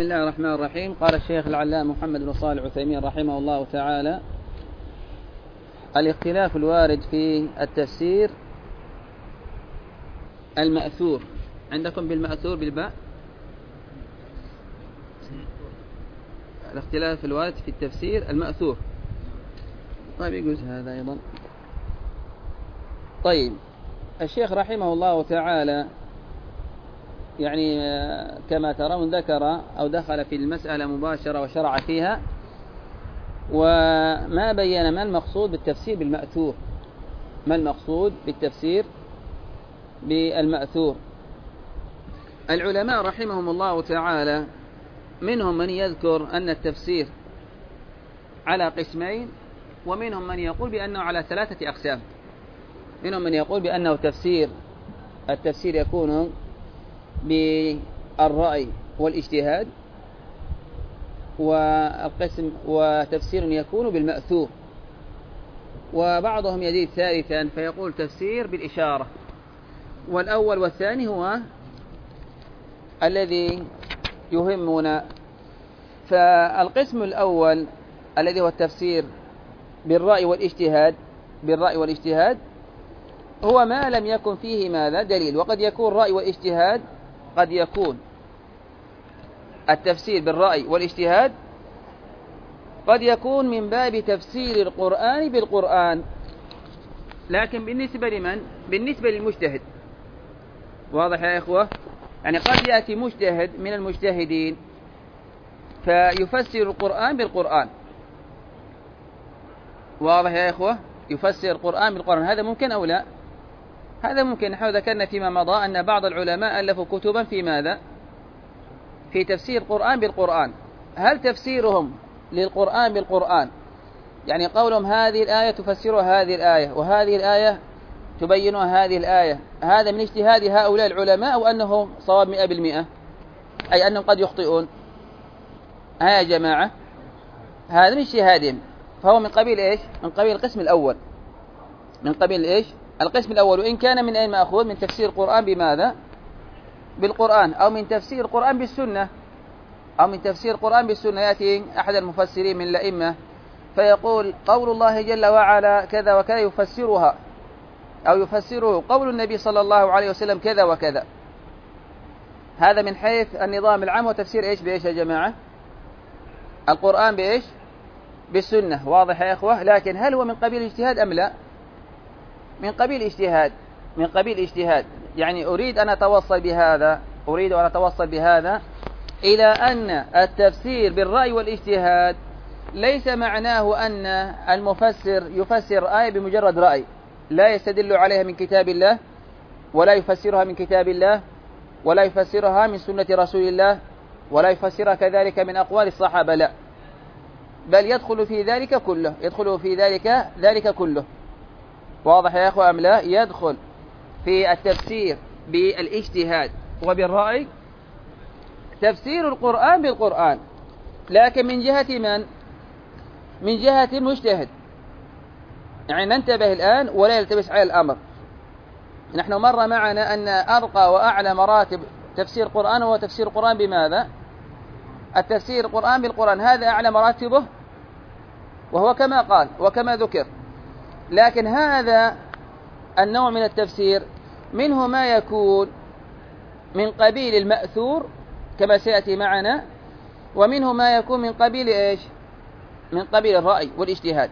بسم الله الرحمن الرحيم. قال الشيخ العلامة محمد بن صالح العثيمين رحمه الله تعالى: الاختلاف الوارد في التفسير المأثور. عندكم بالمأثور بالباء؟ الاختلاف الوارد في التفسير المأثور. طيب يجوز هذا أيضا. طيب الشيخ رحمه الله تعالى يعني كما ترون ذكر أو دخل في المسألة مباشرة وشرع فيها، وما بين ما المقصود بالتفسير بالمأثور. ما المقصود بالتفسير بالمأثور؟ العلماء رحمهم الله تعالى منهم من يذكر أن التفسير على قسمين، ومنهم من يقول بأنه على 3 أقسام. منهم من يقول بأنه التفسير يكون بالرأي والاجتهاد، وتفسير يكون بالمأثور، وبعضهم يزيد ثالثا فيقول تفسير بالإشارة. والأول والثاني هو الذي يهمنا. فالقسم الأول الذي هو التفسير بالرأي والاجتهاد هو ما لم يكن فيه ماذا دليل. وقد يكون رأي والاجتهاد، قد يكون التفسير بالرأي والاجتهاد قد يكون من باب تفسير القرآن بالقرآن، لكن بالنسبة لمن؟ بالنسبة للمجتهد. واضح يا إخوة؟ يعني قد يأتي مجتهد من المجتهدين فيفسر القرآن بالقرآن. واضح يا إخوة؟ يفسر القرآن بالقرآن. هذا ممكن أو لا؟ هذا ممكن. نحن ذكرنا فيما مضى أن بعض العلماء ألفوا كتبا في ماذا؟ في تفسير القرآن بالقرآن. هل تفسيرهم للقرآن بالقرآن يعني قولهم هذه الآية تفسرها هذه الآية وهذه الآية تبينها هذه الآية، هذا من اجتهاد هؤلاء العلماء أو أنه صواب 100%؟ أي أنهم قد يخطئون؟ يا جماعة، هذا من اجتهادهم، فهو من قبيل إيش؟ من قبيل القسم الأول. من قبيل إيش؟ القسم الأول. وإن كان من أين مأخوذ؟ من تفسير القرآن بماذا؟ بالقرآن، أو من تفسير القرآن بالسنة. يأتي أحد المفسرين من الأئمة فيقول قول الله جل وعلا كذا وكذا يفسرها، أو يفسره قول النبي صلى الله عليه وسلم كذا وكذا. هذا من حيث النظام العام وتفسير إيش بإيش يا جماعة؟ القرآن بإيش؟ بالسنة. واضح يا إخوة؟ لكن هل هو من قبيل الاجتهاد أم لا؟ من قبيل اجتهاد. يعني أريد أن أتوصل بهذا إلى أن التفسير بالرأي والاجتهاد ليس معناه أن المفسر يفسر آية بمجرد رأي، لا يستدل عليها من كتاب الله، ولا يفسرها من كتاب الله، ولا يفسرها من سنة رسول الله، ولا يفسرها كذلك من أقوال الصحابة، لا، بل يدخل في ذلك كله. واضح يا أخوة أم لا؟ يدخل في التفسير بالاجتهاد وبالرأي تفسير القرآن بالقرآن، لكن من جهة من؟ من جهة المجتهد. يعني ننتبه الآن ولا يلتبس على الأمر. نحن مر معنا أن أرقى وأعلى مراتب تفسير القرآن هو تفسير القرآن بماذا؟ التفسير القرآن بالقرآن، هذا أعلى مراتبه، وهو كما قال وكما ذكر. لكن هذا النوع من التفسير منه ما يكون من قبيل المأثور كما سيأتي معنا، ومنه ما يكون من قبيل إيش؟ من قبيل الرأي والاجتهاد.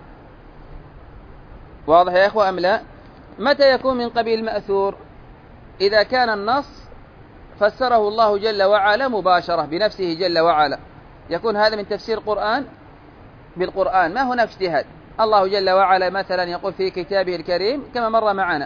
واضح يا إخوة أم لا؟ متى يكون من قبيل المأثور؟ إذا كان النص فسره الله جل وعلا مباشرة بنفسه جل وعلا، يكون هذا من تفسير القرآن بالقرآن، ما هناك اجتهاد. الله جل وعلا مثلا يقول في كتابه الكريم كما مر معنا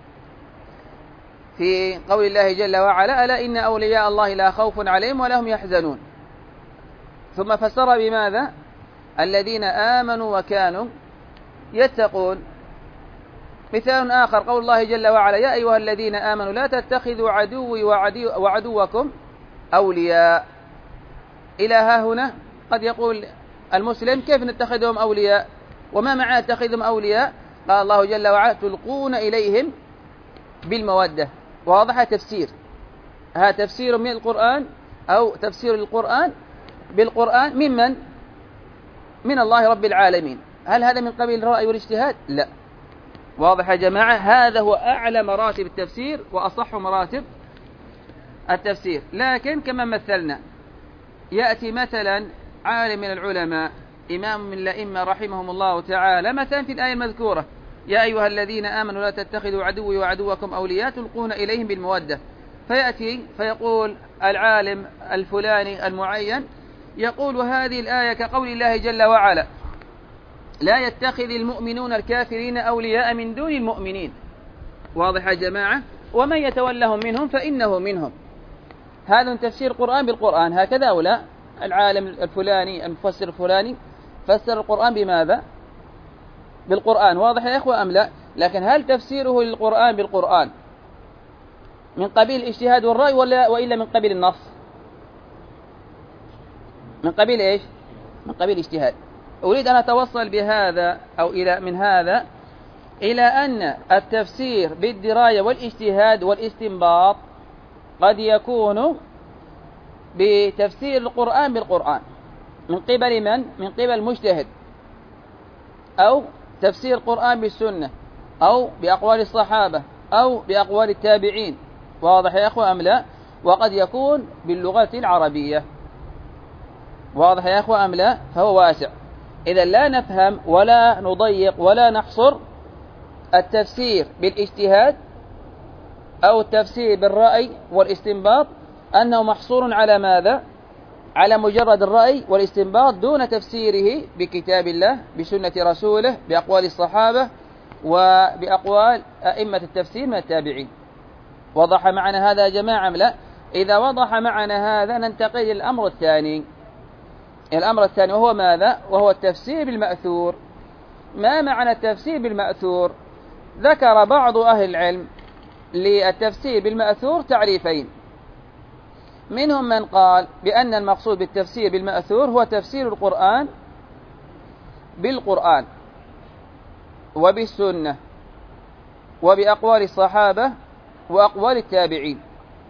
في قول الله جل وعلا ألا إن أولياء الله لا خوف عليهم ولا هم يحزنون، ثم فسر بماذا؟ الذين آمنوا وكانوا يتقون. مثال آخر قول الله جل وعلا يا أيها الذين آمنوا لا تتخذوا عدوي وعدوكم أولياء. إلى ها هنا قد يقول المسلم كيف نتخذهم أولياء؟ وما معنى نتخذهم أولياء؟ قال الله جل وعلا تلقون إليهم بالمودة. واضح؟ تفسير من القرآن أو تفسير القرآن بالقرآن ممن؟ من الله رب العالمين. هل هذا من قبيل الرأي والاجتهاد؟ لا. واضح يا جماعة؟ هذا هو أعلى مراتب التفسير وأصح مراتب التفسير. لكن كما مثلنا، يأتي مثلا عالم من العلماء، إمام من الأئمة رحمهم الله تعالى، مثلا في الآية المذكورة: يا أيها الذين آمنوا لا تتخذوا عدوي وعدوكم أولياء تلقون إليهم بالمودة. فيأتي فيقول العالم الفلاني المعين، يقول هذه الآية كقول الله جل وعلا: لا يتخذ المؤمنون الكافرين أولياء من دون المؤمنين. واضح يا جماعة؟ ومن يتولهم منهم فإنه منهم. هذا من تفسير القرآن بالقرآن، هكذا أو لا؟ العالم الفلاني المفسر الفلاني فسر القرآن بماذا؟ بالقرآن. واضح يا إخوة أم لا؟ لكن هل تفسيره للقرآن بالقرآن من قبيل الاجتهاد والرأي وإلا من قبيل النص؟ من قبيل إيش؟ من قبيل الاجتهاد. أريد أن أتوصل بهذا أو من هذا إلى أن التفسير بالدراية والاجتهاد والاستنباط قد يكون بتفسير القرآن بالقرآن من قبل من؟ من قبل المجتهد، أو تفسير القرآن بالسنة، أو بأقوال الصحابة، أو بأقوال التابعين. واضح يا أخوة أم لا؟ وقد يكون باللغة العربية. واضح يا أخوة أم لا؟ فهو واسع. إذا لا نفهم ولا نضيق ولا نحصر التفسير بالاجتهاد أو التفسير بالرأي والاستنباط أنه محصور على ماذا؟ على مجرد الرأي والاستنباط دون تفسيره بكتاب الله، بسنة رسوله، بأقوال الصحابة، وبأقوال أئمة التفسير من التابعين. وضح معنا هذا يا جماعة أم لا؟ إذا وضح معنا هذا ننتقل إلى الأمر الثاني. الأمر الثاني وهو ماذا؟ وهو التفسير بالمأثور. ما معنى التفسير بالمأثور؟ ذكر بعض أهل العلم للتفسير بالمأثور تعريفين. منهم من قال بأن المقصود بالتفسير بالمأثور هو تفسير القرآن بالقرآن وبالسنة وبأقوال الصحابة وأقوال التابعين.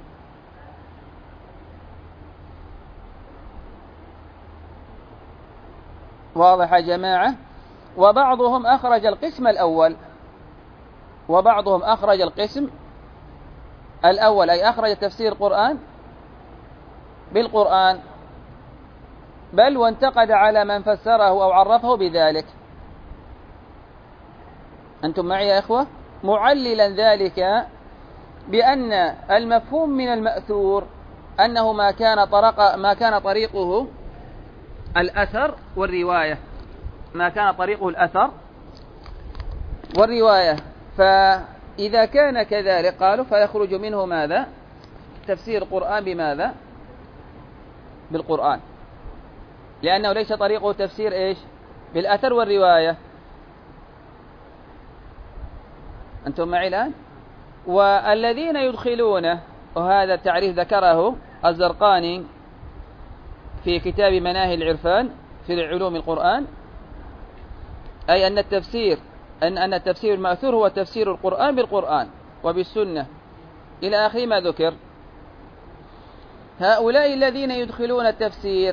واضح يا جماعة؟ وبعضهم أخرج القسم الأول، وبعضهم أخرج القسم الأول، أي أخرج تفسير القرآن بالقرآن، بل وانتقد على من فسره أو عرفه بذلك. أنتم معي يا إخوة؟ معللا ذلك بأن المفهوم من المأثور أنه ما كان طريقه الأثر والرواية، ما كان طريقه الأثر والرواية. فإذا كان كذلك قالوا فيخرج منه ماذا؟ تفسير القرآن بماذا؟ بالقرآن، لأنه ليس طريقه تفسير إيش؟ بالأثر والرواية. أنتم معي الآن؟ والذين يدخلونه، وهذا التعريف ذكره الزرقاني في كتاب مناهي العرفان في علوم القرآن، أي أن التفسير المأثور هو تفسير القرآن بالقرآن وبالسنة إلى آخر ما ذكر. هؤلاء الذين يدخلون التفسير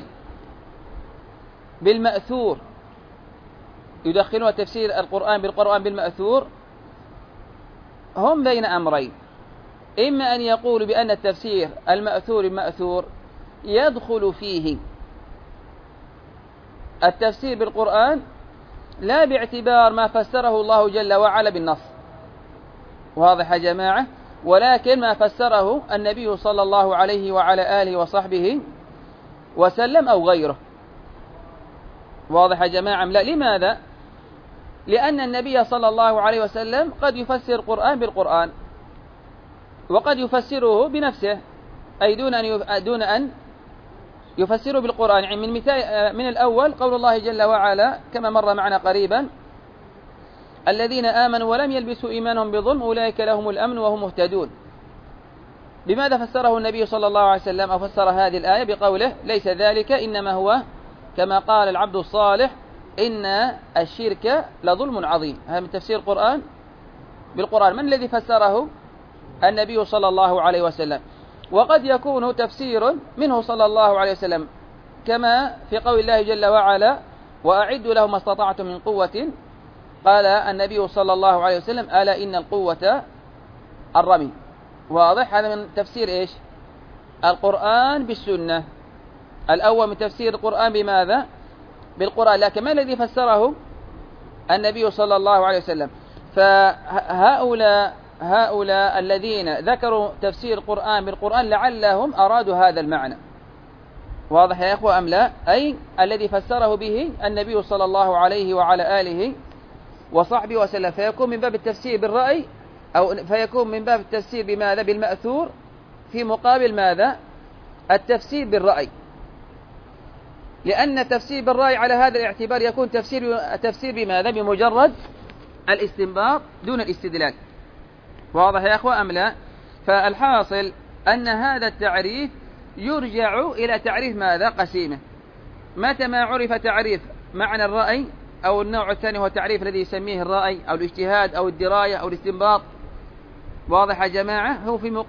بالمأثور، يدخلون تفسير القرآن بالقرآن بالمأثور، هم بين أمرين: إما أن يقولوا بأن التفسير المأثور يدخل فيه التفسير بالقرآن لا باعتبار ما فسره الله جل وعلا بالنص، واضح يا جماعة، ولكن ما فسره النبي صلى الله عليه وعلى آله وصحبه وسلم أو غيره. واضح يا جماعة؟ لا. لماذا؟ لأن النبي صلى الله عليه وسلم قد يفسر القرآن بالقرآن وقد يفسره بنفسه، أي دون أن يفسره بالقرآن. يعني من الأول قول الله جل وعلا كما مر معنا قريبا: الذين آمنوا ولم يلبسوا إيمانهم بظلم أولئك لهم الأمن وهم مهتدون. بماذا فسره النبي صلى الله عليه وسلم أو فسر هذه الآية؟ بقوله: ليس ذلك إنما هو كما قال العبد الصالح إن الشرك لظلم عظيم. هذا من تفسير القرآن بالقرآن. من الذي فسره؟ النبي صلى الله عليه وسلم. وقد يكون تفسير منه صلى الله عليه وسلم كما في قول الله جل وعلا وأعدوا لهم ما استطعتم من قوة. قال النبي صلى الله عليه وسلم ألا إن القوة الرمي. واضح؟ هذا من تفسير إيش؟ القرآن بالسنة. الأول من تفسير القرآن بماذا؟ بالقرآن. لكن ما الذي فسره؟ النبي صلى الله عليه وسلم. فهؤلاء الذين ذكروا تفسير القرآن بالقرآن لعلهم أرادوا هذا المعنى. واضح يا إخوة أم لا؟ أي الذي فسره به النبي صلى الله عليه وعلى آله وصحبه وسلم، فيكون من باب التفسير بالرأي أو فيكون من باب التفسير بماذا؟ بالمأثور، في مقابل ماذا؟ التفسير بالرأي. لأن التفسير بالرأي على هذا الاعتبار يكون تفسير بماذا؟ بمجرد الاستنباط دون الاستدلال. واضح يا أخوة أم لا؟ فالحاصل أن هذا التعريف يرجع إلى تعريف ماذا؟ قسيمة. متى ما عرف تعريف معنى الرأي، أو النوع الثاني هو التعريف الذي يسميه الرأي أو الاجتهاد أو الدراية أو الاستنباط. واضح يا جماعة؟ هو في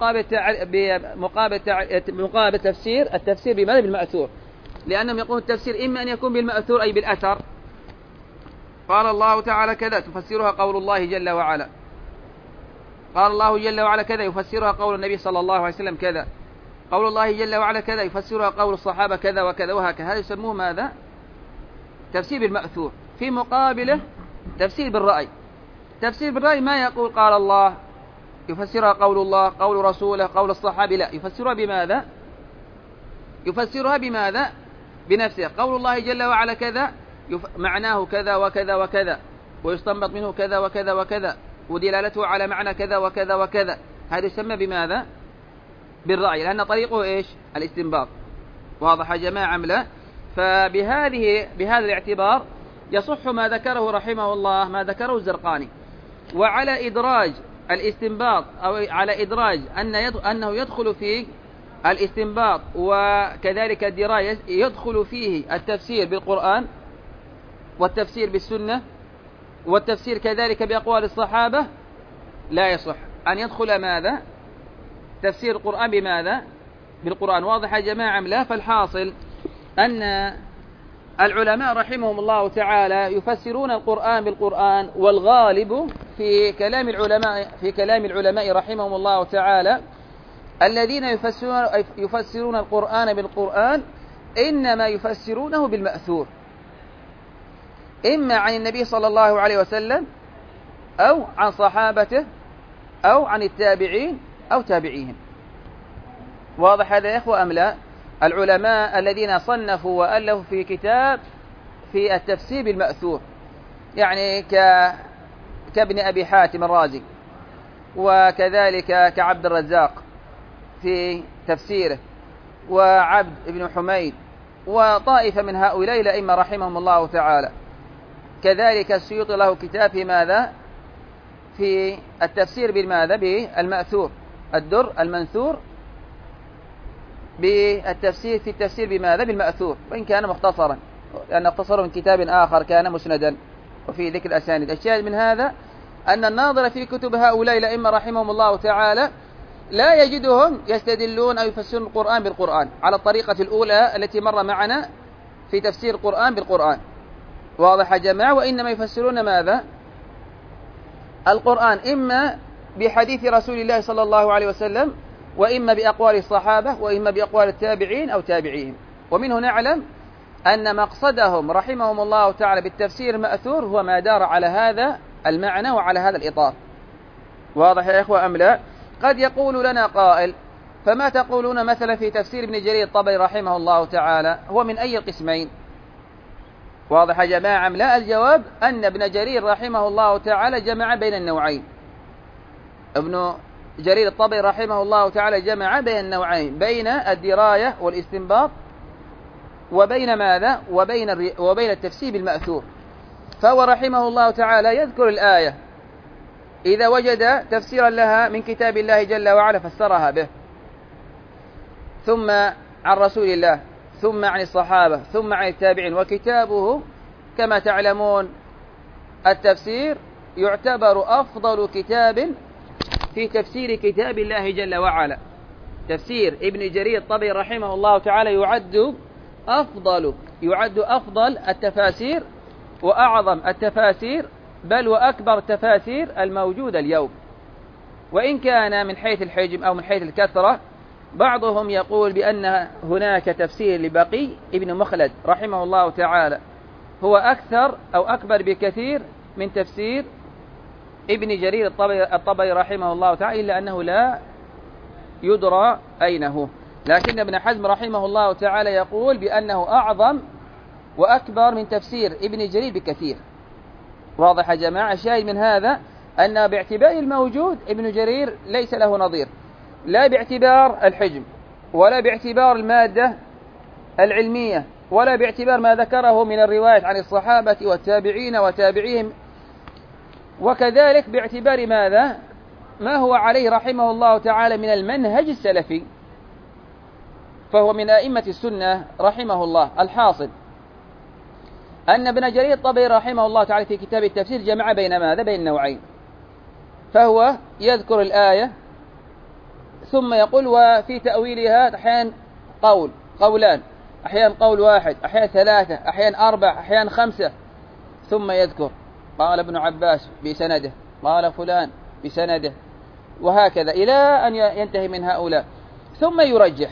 مقابل تفسير التفسير بماذا؟ بالمأثور. لأنهم يقولون التفسير إما أن يكون بالمأثور أي بالأثر. قال الله تعالى كذا تفسرها قول الله جل وعلا، قال الله جل وعلا كذا يفسرها قول النبي صلى الله عليه وسلم كذا، قول الله جل وعلا كذا يفسرها قول الصحابة كذا وكذا وهكذا. هذا يسموه ماذا؟ تفسير بالمأثور. في مقابله تفسير بالرأي. تفسير بالرأي ما يقول قال الله يفسرها قول الله قول رسوله قول الصحابة، لا، يفسرها بماذا؟ يفسرها بماذا؟ بنفسه. قول الله جل وعلا كذا معناه كذا وكذا وكذا، ويستنبط منه كذا وكذا وكذا، ودلالته على معنى كذا وكذا وكذا. هذا يسمى بماذا؟ بالرأي، لأن طريقه إيش؟ الاستنباط. واضح يا جماعة أم لا؟ بهذا الاعتبار يصح ما ذكره رحمه الله، ما ذكره الزرقاني. وعلى إدراج الاستنباط أو على إدراج أنه يدخل فيه الاستنباط وكذلك الدراية، يدخل فيه التفسير بالقرآن والتفسير بالسنة والتفسير كذلك بأقوال الصحابة، لا يصح أن يدخل ماذا؟ تفسير القرآن بماذا؟ بالقرآن. واضح يا جماعة أم لا؟ فالحاصل أن العلماء رحمهم الله تعالى يفسرون القرآن بالقرآن، والغالب في كلام العلماء رحمهم الله تعالى الذين يفسرون القرآن بالقرآن إنما يفسرونه بالمأثور، إما عن النبي صلى الله عليه وسلم أو عن صحابته أو عن التابعين أو تابعيهم. واضح هذا يا إخوة أم لا؟ العلماء الذين صنفوا وألفوا في كتاب في التفسير بالمأثور، يعني كابن أبي حاتم الرازي، وكذلك كعبد الرزاق في تفسيره، وعبد بن حميد، وطائفة من هؤلاء الأئمة رحمهم الله تعالى. كذلك السيوطي له كتاب في ماذا؟ في التفسير بالماذا؟ بالمأثور، الدر المنثور بالتفسير في التفسير بماذا؟ بالمأثور، وإن كان مختصرا، لأن اختصره من كتاب آخر كان مسندا وفي ذكر الأسانيد. الشاهد من هذا أن الناظر في كتب هؤلاء الأئمة رحمهم الله تعالى لا يجدهم يستدلون أو يفسرون القرآن بالقرآن على الطريقة الأولى التي مر معنا في تفسير القرآن بالقرآن. واضح يا جماعة؟ وإنما يفسرون ماذا؟ القرآن إما بحديث رسول الله صلى الله عليه وسلم، وإما بأقوال الصحابة، وإما بأقوال التابعين أو تابعيهم. ومنه نعلم أن مقصدهم رحمهم الله تعالى بالتفسير المأثور هو ما دار على هذا المعنى وعلى هذا الإطار. واضح يا إخوة أم لا؟ قد يقول لنا قائل فما تقولون مثلا في تفسير ابن جرير الطبري رحمه الله تعالى، هو من أي القسمين؟ واضح يا جماعة أم لا؟ الجواب أن ابن جرير رحمه الله تعالى جمع بين النوعين. ابن جرير الطبري رحمه الله تعالى جمع بين النوعين، بين الدراية والاستنباط وبين ماذا؟ وبين التفسير بالمأثور. فهو رحمه الله تعالى يذكر الآية إذا وجد تفسيرا لها من كتاب الله جل وعلا فسرها به، ثم عن رسول الله، ثم عن الصحابة، ثم عن التابعين. وكتابه كما تعلمون التفسير يعتبر أفضل كتاب في تفسير كتاب الله جل وعلا. تفسير ابن جرير الطبري رحمه الله تعالى يعد يعد أفضل التفاسير وأعظم التفاسير، بل وأكبر التفاسير الموجودة اليوم. وإن كان من حيث الحجم أو من حيث الكثرة بعضهم يقول بأن هناك تفسير لبقي ابن مخلد رحمه الله تعالى هو أكثر أو أكبر بكثير من تفسير ابن جرير الطبري رحمه الله تعالى، إلا أنه لا يدرى أين هو. لكن ابن حزم رحمه الله تعالى يقول بأنه أعظم وأكبر من تفسير ابن جرير بكثير. واضح يا جماعة؟ الشاهد من هذا أن باعتبار الموجود ابن جرير ليس له نظير، لا باعتبار الحجم ولا باعتبار المادة العلمية ولا باعتبار ما ذكره من الرواية عن الصحابة والتابعين وتابعيهم، وكذلك باعتبار ماذا؟ ما هو عليه رحمه الله تعالى من المنهج السلفي، فهو من أئمة السنة رحمه الله. الحاصل أن ابن جرير الطبري رحمه الله تعالى في كتاب التفسير جمع بين ماذا؟ بين نوعين، فهو يذكر الآية ثم يقول وفي تأويلها أحيانا قولان، أحيانا قول واحد، أحيانا ثلاثة، أحيانا أربع، أحيانا خمسة، ثم يذكر قال ابن عباس بسنده، قال فلان بسنده، وهكذا إلى أن ينتهي من هؤلاء، ثم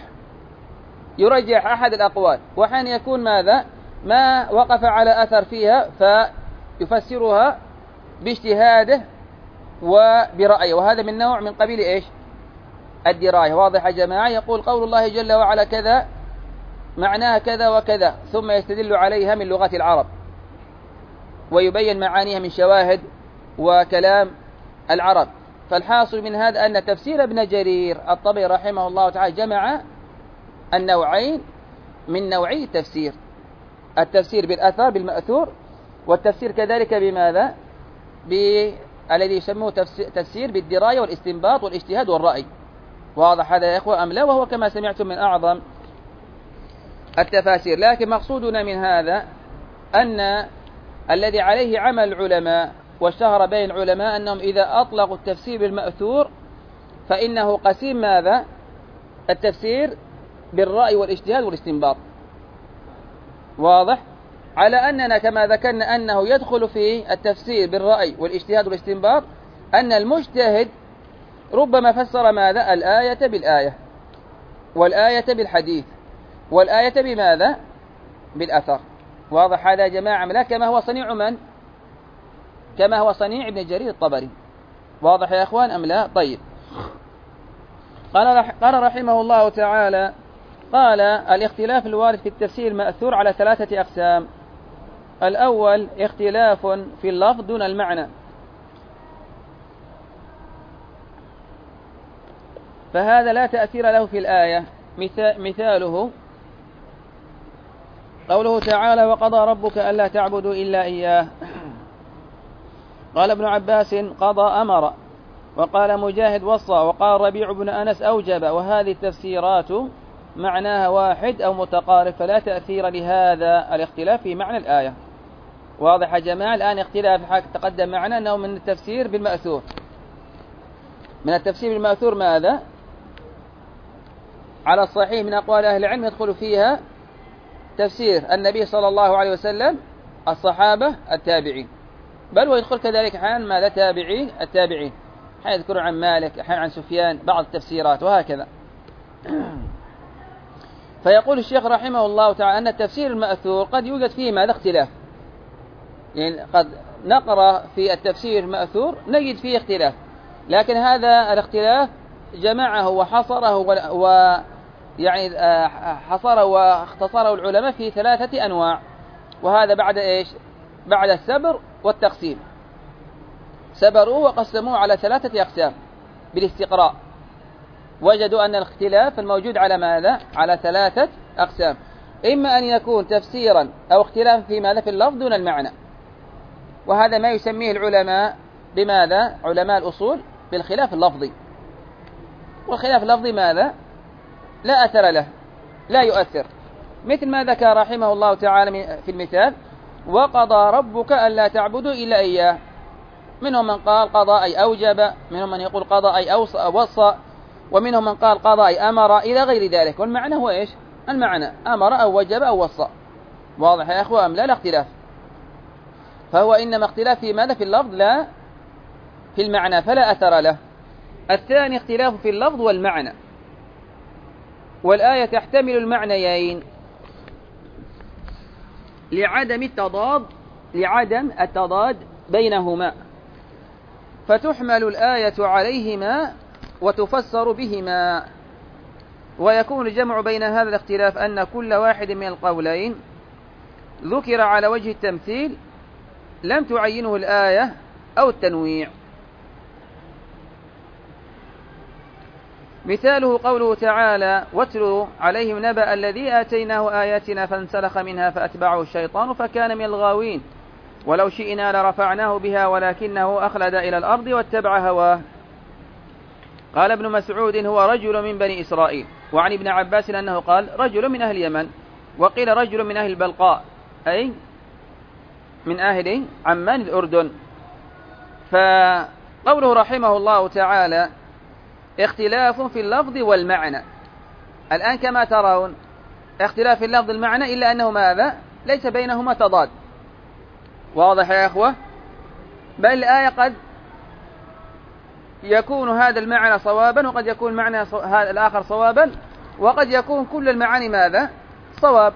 يرجح أحد الأقوال، وحين يكون ماذا؟ ما وقف على أثر فيها فيفسرها باجتهاده وبرأيه، وهذا من نوع من قبيل إيش؟ الدراية. واضح يا جماعة؟ يقول قول الله جل وعلا كذا معناها كذا وكذا، ثم يستدل عليها من لغة العرب ويبين معانيها من شواهد وكلام العرب. فالحاصل من هذا أن تفسير ابن جرير الطبري رحمه الله تعالى جمع النوعين من نوعي التفسير: التفسير بالأثر بالمأثور، والتفسير كذلك بماذا؟ الذي يسموه تفسير بالدراية والاستنباط والاجتهاد والرأي. واضح هذا يا إخوة أم لا؟ وهو كما سمعتم من أعظم التفاسير. لكن مقصودنا من هذا أن الذي عليه عمل العلماء واشتهر بين العلماء أنهم إذا أطلقوا التفسير بالمأثور فإنه قسيم ماذا؟ التفسير بالرأي والاجتهاد والاستنباط. واضح؟ على أننا كما ذكرنا أنه يدخل في التفسير بالرأي والاجتهاد والاستنباط أن المجتهد ربما فسر ماذا؟ الآية بالآية، والآية بالحديث، والآية بماذا؟ بالأثر. واضح هذا يا جماعة؟ لا كما هو صنيع من؟ كما هو صنيع ابن جرير الطبري. واضح يا أخوان أم لا؟ طيب. قال رحمه الله تعالى: قال الاختلاف الوارد في التفسير المأثور على 3 أقسام. الأول اختلاف في اللفظ دون المعنى، فهذا لا تأثير له في الآية. مثاله قوله تعالى: وقضى ربك ألا تعبدوا إلا إياه. قال ابن عباس: قضى أمر، وقال مجاهد: وصى، وقال ربيع بن أنس: أوجب. وهذه التفسيرات معناها واحد أو متقارب، فلا تأثير لهذا الاختلاف في معنى الآية. واضح يا جماعة؟ الآن اختلاف تقدم معنا أنه من التفسير بالمأثور. من التفسير بالمأثور ماذا؟ على الصحيح من أقوال أهل العلم يدخل فيها تفسير النبي صلى الله عليه وسلم، الصحابة، التابعين، بل ويدخل كذلك أحيانا ماذا؟ التابعين، أحيانا يذكر عن مالك، أحيانا عن سفيان، بعض التفسيرات وهكذا. فيقول الشيخ رحمه الله تعالى أن التفسير المأثور قد يوجد فيه ماذا؟ اختلاف، يعني قد نقرأ في التفسير المأثور نجد فيه اختلاف، لكن هذا الاختلاف جمعه وحصره ويعني حصره واختصره العلماء في 3 أنواع، وهذا بعد إيش؟ بعد السبر والتقسيم. سبروا وقسموه على 3 أقسام بالاستقراء، وجدوا أن الاختلاف الموجود على ماذا؟ على 3 أقسام: إما أن يكون تفسيرا أو اختلاف في ماذا؟ في اللفظ دون المعنى، وهذا ما يسميه العلماء بماذا؟ علماء الأصول بالخلاف اللفظي. والخلاف اللفظي ماذا؟ لا أثر له، لا يؤثر، مثل ما ذكر رحمه الله تعالى في المثال: وقضى ربك ألا تعبدوا إلا إياه. منهم من قال قضى أي أوجب، منهم من يقول قضى أي وصى، ومنهم من قال قضى أي أمر، إلى غير ذلك. والمعنى هو إيش؟ المعنى، أمر أو وجب أو وصى. واضح يا أخوة أم لا؟ لا اختلاف. فهو إنما اختلاف في ماذا؟ في اللفظ لا في المعنى، فلا أثر له. الثاني اختلاف في اللفظ والمعنى، والآية تحتمل المعنيين لعدم التضاد بينهما، فتحمل الآية عليهما وتفسر بهما. ويكون الجمع بين هذا الاختلاف أن كل واحد من القولين ذكر على وجه التمثيل لم تعينه الآية أو التنويع. مثاله قوله تعالى: واتل عليهم نبأ الذي آتيناه آياتنا فانسلخ منها فأتبعه الشيطان فكان من الغاوين ولو شئنا لرفعناه بها ولكنه أخلد إلى الأرض واتبع هواه. قال ابن مسعود: هو رجل من بني إسرائيل. وعن ابن عباس أنه قال: رجل من أهل اليمن، وقيل رجل من أهل البلقاء أي من أهل عمان الأردن. فقوله رحمه الله تعالى: اختلاف في اللفظ والمعنى. الآن كما ترون اختلاف في اللفظ والمعنى، إلا أنه ماذا؟ ليس بينهما تضاد. واضح يا أخوة؟ بل الآية قد يكون هذا المعنى صوابا، وقد يكون معنى هذا الآخر صوابا، وقد يكون كل المعاني ماذا؟ صواب.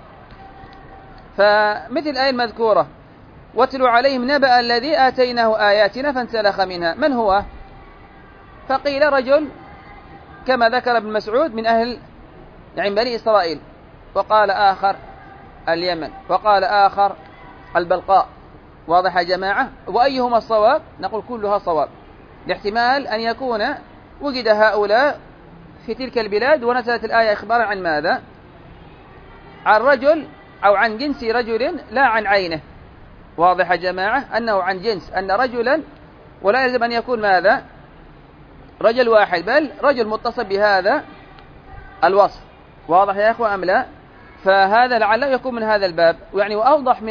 فمثل الآية المذكورة: واتلوا عليهم نبأ الذي آتيناه آياتنا فانسلخ منها، من هو؟ فقيل رجل كما ذكر ابن مسعود من أهل بني إسرائيل، وقال آخر اليمن، وقال آخر البلقاء. واضح يا جماعة؟ وأيهما الصواب؟ نقول كلها صواب، لاحتمال أن يكون وجد هؤلاء في تلك البلاد ونزلت الآية إخبارا عن ماذا؟ عن رجل أو عن جنس رجل لا عن عينه. واضح يا جماعة؟ أنه عن جنس، أن رجلا، ولا يلزم أن يكون ماذا؟ رجل واحد، بل رجل متصف بهذا الوصف. واضح يا أخوة أم لا؟ فهذا لعله يكون من هذا الباب. يعني وأوضح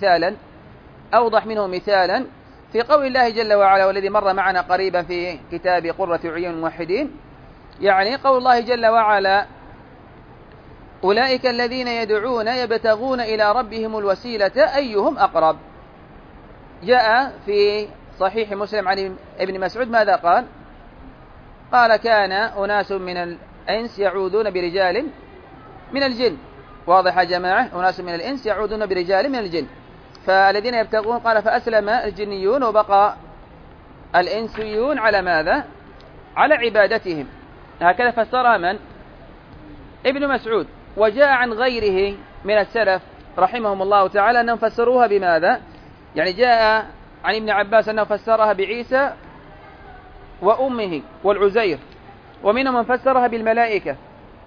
منه مثالا في قول الله جل وعلا، والذي مر معنا قريبا في كتاب قرة عيون الموحدين، يعني قول الله جل وعلا: أولئك الذين يدعون يبتغون إلى ربهم الوسيلة أيهم أقرب. جاء في صحيح مسلم عن ابن مسعود ماذا قال؟ قال: كان أناس من الإنس يعوذون برجال من الجن. واضح يا جماعة؟ أناس من الإنس يعوذون برجال من الجن، فالذين يبتغون، قال: فأسلم الجنيون وبقى الإنسيون على ماذا؟ على عبادتهم. هكذا فسرها من؟ ابن مسعود. وجاء عن غيره من السلف رحمهم الله تعالى أنهم فسروها بماذا؟ يعني جاء عن ابن عباس أنه فسرها بعيسى وأمه والعزير، ومنهم من فسرها بالملائكة.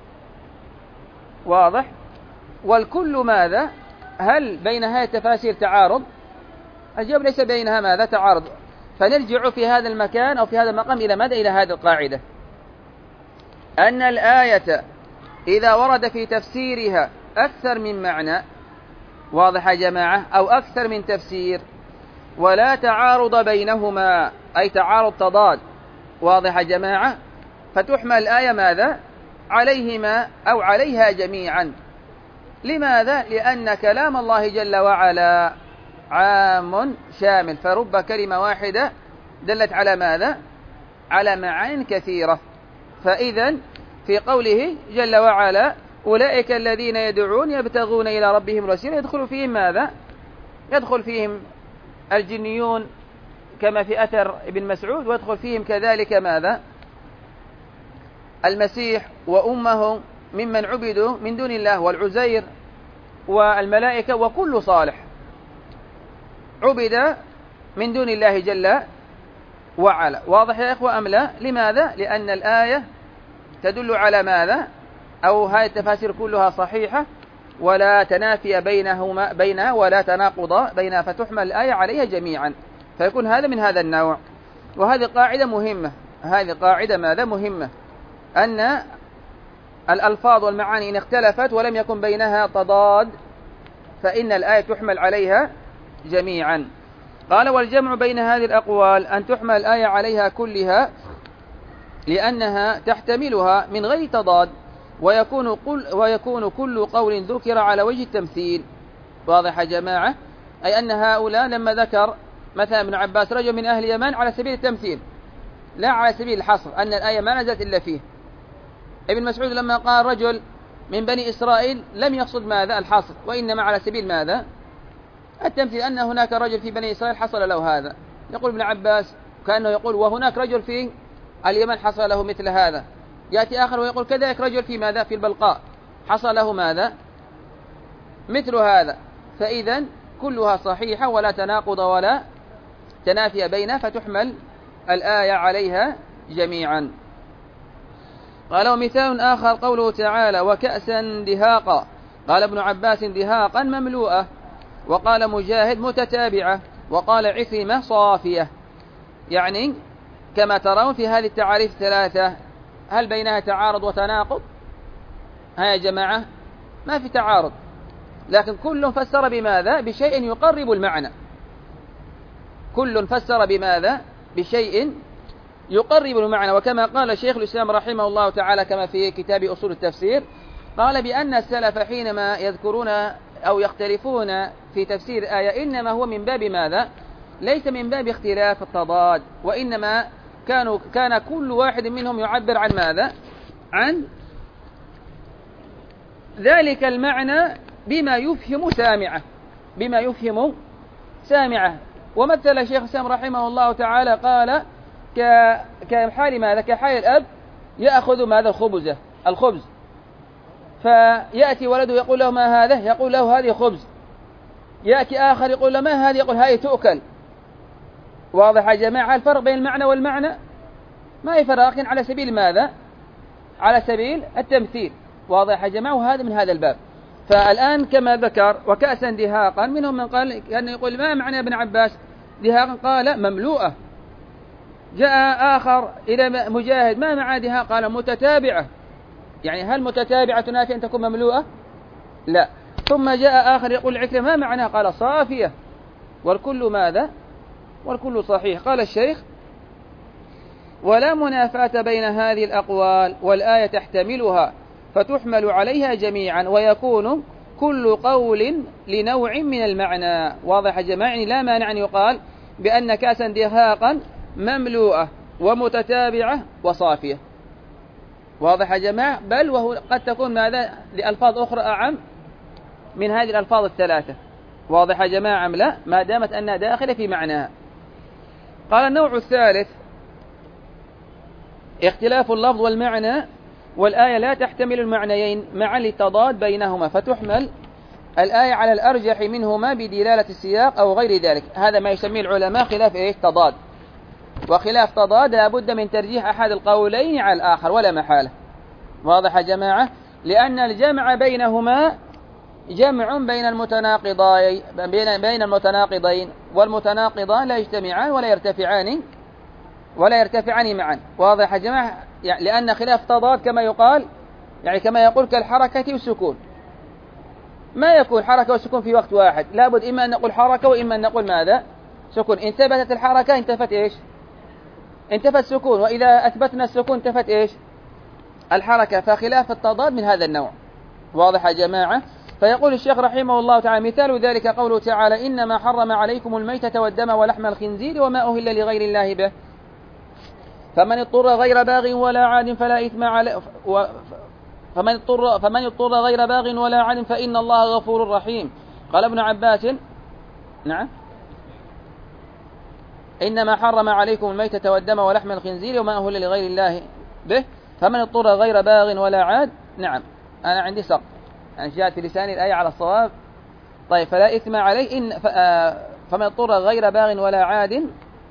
واضح؟ والكل ماذا؟ هل بين هذه التفاسير تعارض؟ الجواب ليس بينها ماذا؟ تعارض. فنرجع في هذا المكان أو في هذا المقام إلى ماذا؟ إلى هذه القاعدة، أن الآية إذا ورد في تفسيرها أكثر من معنى، واضح يا جماعة، أو أكثر من تفسير، ولا تعارض بينهما، أي تعارض تضاد، واضح يا جماعة، فتحمل الآية ماذا؟ عليهما أو عليها جميعا. لماذا؟ لأن كلام الله جل وعلا عام شامل، فرب كلمة واحدة دلت على ماذا؟ على معان كثيرة. فإذا في قوله جل وعلا: أولئك الذين يدعون يبتغون إلى ربهم الوسيلة، يدخل فيهم ماذا؟ يدخل فيهم الجنيون كما في أثر ابن مسعود، ويدخل فيهم كذلك ماذا؟ المسيح وأمه ممن عبدوا من دون الله، والعزير والملائكة، وكل صالح عبد من دون الله جل وعلا. واضح يا إخوة أم لا؟ لماذا؟ لأن الآية تدل على ماذا؟ أو هذه التفاسير كلها صحيحة ولا تنافي بينها ولا تناقض بينها، فتحمل الآية عليها جميعا، فيكون هذا من هذا النوع. وهذه قاعدة مهمة، هذه قاعدة ماذا؟ مهمة، أن الألفاظ والمعاني إن اختلفت ولم يكن بينها تضاد فإن الآية تحمل عليها جميعا. قال: والجمع بين هذه الأقوال أن تحمل الآية عليها كلها لأنها تحتملها من غير تضاد، ويكون كل قول ذكر على وجه التمثيل. واضح يا جماعة؟ أي أن هؤلاء لما ذكر مثلا ابن عباس رجل من أهل اليمن على سبيل التمثيل لا على سبيل الحصر، أن الآية ما نزلت إلا فيه. ابن مسعود لما قال رجل من بني إسرائيل لم يقصد ماذا الحصر، وإنما على سبيل ماذا التمثيل، أن هناك رجل في بني إسرائيل حصل له هذا. يقول ابن عباس كأنه يقول وهناك رجل في اليمن حصل له مثل هذا. يأتي آخر ويقول كذلك رجل في ماذا في البلقاء حصل له ماذا مثل هذا. فإذا كلها صحيحة ولا تناقض ولا تنافي بينها، فتحمل الآية عليها جميعا. قال ومثال آخر قوله تعالى وكأسا دهاقا. قال ابن عباس دهاقا مملوءة، وقال مجاهد متتابعة، وقال عكرمة صافية. يعني كما ترون في هذه التعاريف الثلاثة هل بينها تعارض وتناقض؟ ها يا جماعة ما في تعارض، لكن كل فسر بماذا بشيء يقرب المعنى. كل فسر بماذا بشيء يقرب المعنى. وكما قال شيخ الإسلام رحمه الله تعالى كما في كتاب أصول التفسير قال بأن السلف حينما يذكرون أو يختلفون في تفسير آية إنما هو من باب ماذا ليس من باب اختلاف التضاد، وإنما كان كل واحد منهم يعبر عن ماذا عن ذلك المعنى بما يفهم سامعه. ومثل شيخ الإسلام رحمه الله تعالى قال كحال ماذا كحال الأب يأخذ ماذا الخبز فيأتي ولده يقول له ما هذا، يقول له هذه خبز. يأتي آخر يقول له ما هذه، يقول هذه تؤكل. واضح يا جماعة الفرق بين المعنى والمعنى؟ ما يفرق، لكن على سبيل ماذا على سبيل التمثيل. واضح يا جماعة؟ وهذا من هذا الباب. فالآن كما ذكر وكأسا دهاقا، منهم من قال كان يقول ما معنى ابن عباس دهاقا، قال مملوءة. جاء آخر إلى مجاهد ما معنى دهاق، قال متتابعة. يعني هل متتابعة تنافي أن تكون مملوءة؟ لا. ثم جاء آخر يقول عكرمة ما معنى، قال صافية. والكل ماذا والكل صحيح. قال الشيخ ولا منافاة بين هذه الأقوال والآية تحتملها فتحمل عليها جميعا، ويكون كل قول لنوع من المعنى. واضح يا جماعة؟ يعني لا مانع أن يقال بأن كأسا دهاقا مملوءة ومتتابعة وصافية. واضح يا جماعة؟ بل وهو قد تكون ماذا لألفاظ أخرى أعم من هذه الألفاظ الثلاثة. واضح يا جماعة أم لا؟ ما دامت أنها داخلة في معناها. قال النوع الثالث اختلاف اللفظ والمعنى والآية لا تحتمل المعنيين معا للتضاد بينهما، فتحمل الآية على الأرجح منهما بدلالة السياق أو غير ذلك. هذا ما يسميه العلماء خلاف تضاد. وخلاف تضاد لابد من ترجيح أحد القولين على الآخر ولا محالة. واضح يا جماعة؟ لأن الجمع بينهما جمع بين المتناقضين والمتناقضان لا يجتمعان ولا يرتفعان معا. واضح يا جماعة؟ يعني لأن خلاف تضاد كما يقال يعني كما يقول كالحركة والسكون، ما يكون حركة وسكون في وقت واحد، لابد إما أن نقول حركة وإما أن نقول ماذا سكون. إن ثبتت الحركة انتفت انتفت السكون، وإذا أثبتنا السكون انتفت الحركة. فخلاف التضاد من هذا النوع. واضح يا جماعة؟ فيقول الشيخ رحمه الله تعالى مثال ذلك قوله تعالى إنما حرم عليكم الميتة والدم ولحم الخنزير وما أهل لغير الله به فمن اضطر غير باغ ولا عاد فلا إثم عليه فمن اضطر غير باغ ولا عاد فإن الله غفور رحيم. قال ابن عباس نعم إنما حرم عليكم الميتة والدم ولحم الخنزير وما أهل لغير الله به فمن اضطر غير باغ ولا عاد. نعم أنا عندي سقط يعني جاءت في لساني الآية على الصواب. طيب فلا إثم عليه فمن اضطر غير باغ ولا عاد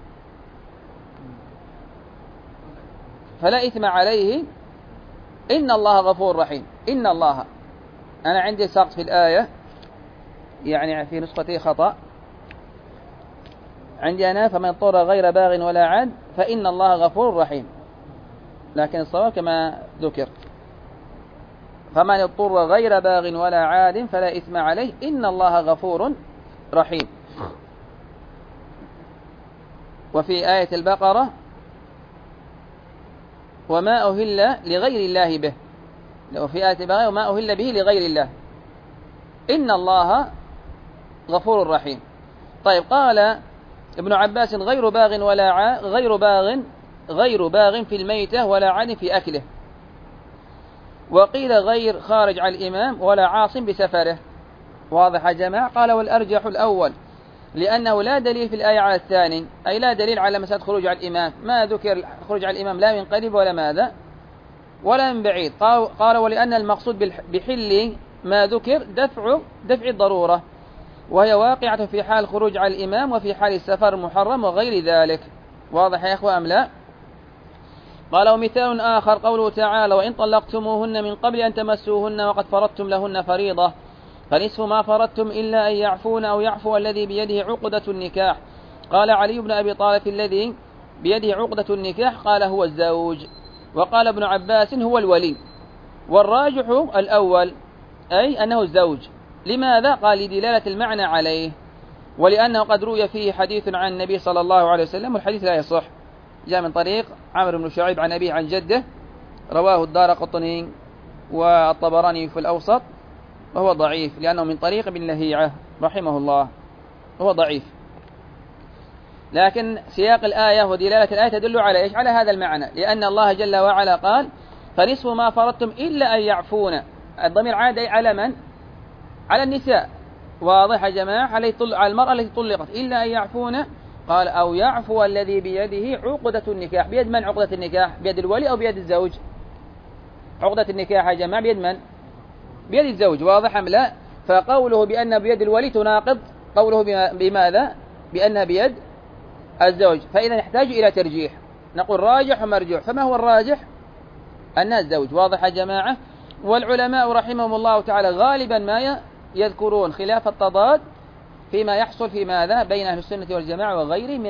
فلا إثم عليه إن الله غفور رحيم. إن الله أنا عندي سقط في الآية يعني في نسختي خطأ عندي أنا فمن اضطر غير باغ ولا عاد فإن الله غفور رحيم، لكن الصواب كما ذكر فمن اضطر غير باغ ولا عاد فلا إثم عليه إن الله غفور رحيم. وفي آية البقرة وما أهل لغير الله به وفي آية بغي وما أهل به لغير الله إن الله غفور رحيم. طيب قال ابن عباس غير باغ ولا غير باغ في الميتة ولا عاد في أكله. وقيل غير خارج على الإمام ولا عاصم بسفره. واضح يا جماعة؟ قال والأرجح الأول لأنه لا دليل في الآية على الثاني، أي لا دليل على مسألة خروج على الإمام، ما ذكر خروج على الإمام لا من قريب ولا ماذا ولا من بعيد. قال ولأن المقصود بحل ما ذكر دفع الضرورة، وهي واقعة في حال خروج على الإمام وفي حال السفر محرم وغير ذلك. واضح يا أخوة أم لا؟ قال ومثال آخر قوله تعالى وإن طلقتموهن من قبل أن تمسوهن وقد فرضتم لهن فريضة فنصف ما فرضتم إلا أن يعفون أو يعفو الذي بيده عقدة النكاح. قال علي بن أبي طالب الذي بيده عقدة النكاح قال هو الزوج. وقال ابن عباس هو الولي. والراجح الأول أي أنه الزوج. لماذا؟ قال لدلالة المعنى عليه، ولأنه قد روي فيه حديث عن النبي صلى الله عليه وسلم والحديث لا يصح، جاء من طريق عمرو بن شعيب عن أبيه عن جده، رواه الدارقطني والطبراني في الأوسط، وهو ضعيف لأنه من طريق ابن لهيعة رحمه الله، هو ضعيف. لكن سياق الآية ودلالة الآية تدل على إيش؟ على هذا المعنى، لأن الله جل وعلا قال فنصف ما فرضتم إلا أن يعفون. الضمير عاد على من؟ على النساء. واضح يا جماعة؟ على المرأة التي طلقت إلا أن يعفون. قال أو يعفو الذي بيده عقدة النكاح. بيد من عقدة النكاح؟ بيد الولي أو بيد الزوج؟ عقدة النكاح يا جماعة بيد من؟ بيد الزوج. واضح أم لا؟ فقوله بأن بيد الولي تناقض قوله بماذا؟ بأن بيد الزوج، فإذا يحتاج إلى ترجيح، نقول راجح ومرجوح. فما هو الراجح؟ أن الزوج. واضح يا جماعة؟ والعلماء رحمهم الله تعالى غالبا ما يذكرون خلاف التضاد فيما يحصل في ماذا؟ بين أهل السنة والجماعة وغيرهم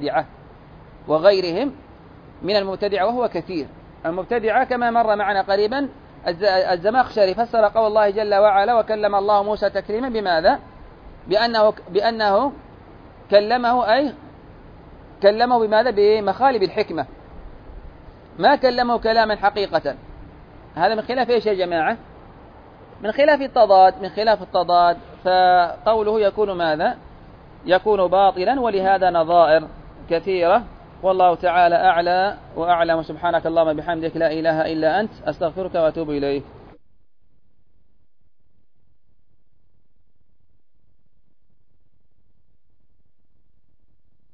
من المبتدعة وهو كثير. المبتدعة كما مر معنا قريبا الزمخشري فسر قول الله جل وعلا وكلم الله موسى تكليما بماذا؟ بأنه كلمه بماذا؟ بمخالب الحكمة، ما كلمه كلاما حقيقة. هذا من خلاف ايش يا جماعة؟ من خلاف التضاد. فقوله يكون ماذا؟ يكون باطلا، ولهذا نظائر كثيرة. والله تعالى أعلى وأعلم. سبحانك اللهم بحمدك لا إله إلا أنت أستغفرك وأتوب إليك.